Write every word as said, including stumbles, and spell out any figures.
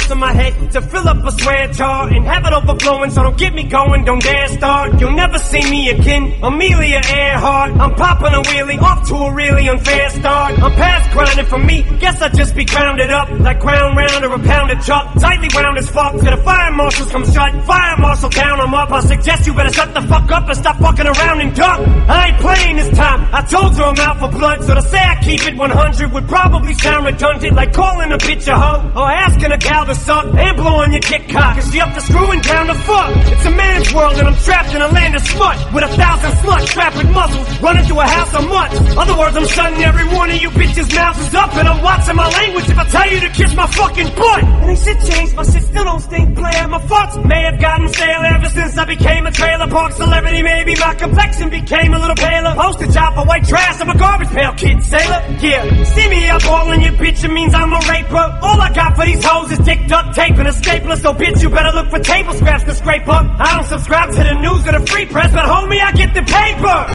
sauce in my head to fill up a swear jar and have it overflowing, so don't get me going, don't dare start. You'll never see me again, Amelia Earhart. I'm popping a wheelie, off to a really unfair start. I'm past grinding for me, guess I'd just be grounded up like ground round or a pounded chuck. Tightly wound as fuck, till the fire marshals come shut. Fire marshal down, I'm up, I suggest you better shut the fuck up and stop fucking around and duck. I ain't playing this time, I told you I'm out for blood, so to say I keep it one hundred would probably sound redundant, like calling a bitch a hoe or asking a gal to suck and blowing your dick cock, cause she up to screwing down the fuck. It's a man's world and I'm trapped in a land of smut with a thousand sluts strapped with muscles running through a house of mutts. Other words, I'm shutting every one of you bitches' mouths up, and I'm watching my language if I tell you to kiss my fucking butt. And ain't shit changed, my shit still don't stink, player. My thoughts may have gotten stale ever since I became a trailer park celebrity. Maybe my complexion became a little paler. Postage out for white trash, I'm a garbage pail kid sailor. Yeah, see me up all in your bitch, it means I'm a raper. All I got for these hoes is dick duct tape and a stapler, so bitch you better look for table scraps to scrape up. I don't subscribe to the news or the free press, but homie I get the paper.